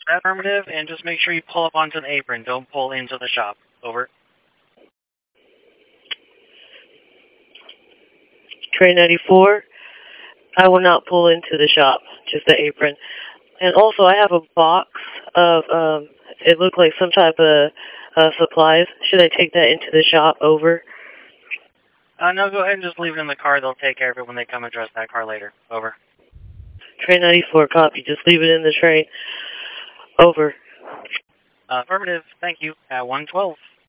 Affirmative, and just make sure you pull up onto the apron. Don't pull into the shop. Over. Train 94, I will not pull into the shop, just the apron. And also, I have a box of, it looked like some type of supplies. Should I take that into the shop? Over. No, go ahead and just leave it in the car. They'll take care of it when they come address that car later. Over. Train 94, copy. Just leave it in the train. Over. Affirmative. Thank you. At 112.